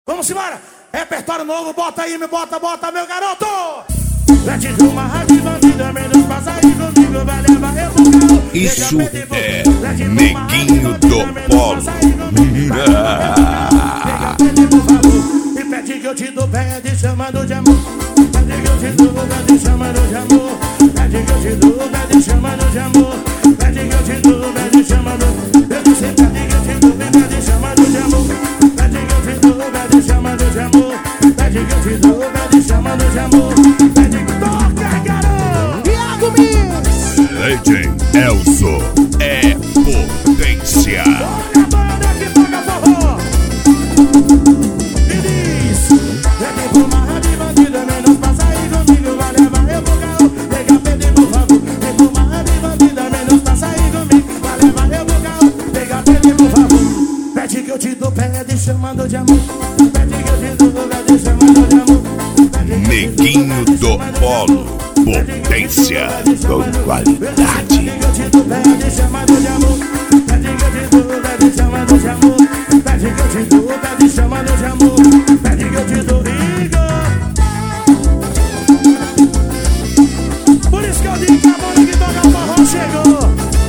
Vamos embora! Repertório novo, bota aí, me bota, meu garoto! Pede de uma rádio bandida, menos passa aí comigo, vai levar eu pro carro. Isso é Neguinho do Polo. E pede que eu te dou, pede chamando de amor. Pede que eu te dou, pede chamando de amor. Pede que eu te dou, pede chamando de amor. Pede que eu te dou, pede chamando. Eu disse, pede que eu te dou, pede chamando de amor. Pede que eu te dou, pede chamando de amor. Pede que eu te dou, pede chamando de amor. Pede que toca, garoto! Iago Mix! Legend Elzo é potência. Toca a banda que toca forró. E diz: pede por uma rádio bandida, menos passa aí comigo, vai levar eu pro carro. Pega, pede por favor. Pede por uma rádio bandida, menos passa aí comigo, vai levar eu pro carro. Pega, pede por favor. Pede que eu te dou, pede chamando de amor. Pede que eu te dou, pede chamando de amor. Neguinho do Polo, potência com qualidade. Pede que eu te dou, pede chamando de amor. Pede que eu te dou, pede chamando de amor. Pede que eu te dou, pede chamando de amor. Pede que eu te dou, Igor. Por isso que eu digo que a banda que toca forró chegou.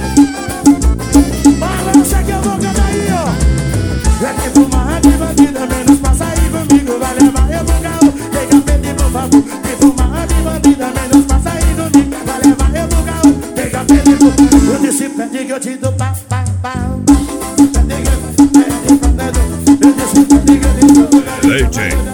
Balança que eu vou cantar aí, ó. Pede por uma rádio bandida, menos passa aí comigo, vai levar eu pro carro. Pega, pede por favor. Pede por uma rádio bandida, menos passa aí comigo, vai levar eu pro carro. Pega, pede por favor. Eu disse, pede que eu te dou, pá. Pede que eu te dou. Eu disse, pede que eu te dou. Legend